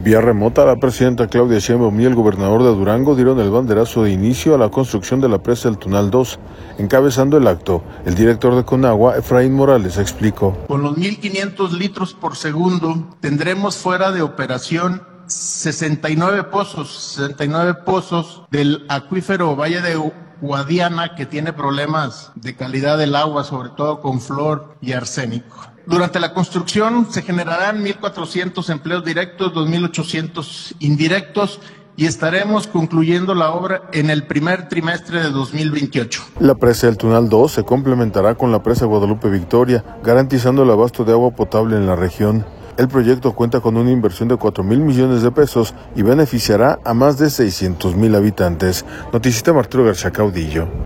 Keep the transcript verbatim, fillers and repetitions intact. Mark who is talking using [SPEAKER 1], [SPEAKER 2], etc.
[SPEAKER 1] Vía remota, la presidenta Claudia Sheinbaum y el gobernador de Durango dieron el banderazo de inicio a la construcción de la presa del Tunal dos. Encabezando el acto, el director de Conagua, Efraín Morales, explicó.
[SPEAKER 2] Con los mil quinientos litros por segundo, tendremos fuera de operación sesenta y nueve pozos, sesenta y nueve pozos del acuífero Valle de Guadiana, que tiene problemas de calidad del agua, sobre todo con flor y arsénico. Durante la construcción se generarán mil cuatrocientos empleos directos, dos mil ochocientos indirectos y estaremos concluyendo la obra en el primer trimestre de dos mil veintiocho.
[SPEAKER 1] La presa del Tunal dos se complementará con la presa Guadalupe Victoria, garantizando el abasto de agua potable en la región. El proyecto cuenta con una inversión de cuatro mil millones de pesos y beneficiará a más de seiscientos mil habitantes. Noticita Arturo García Caudillo.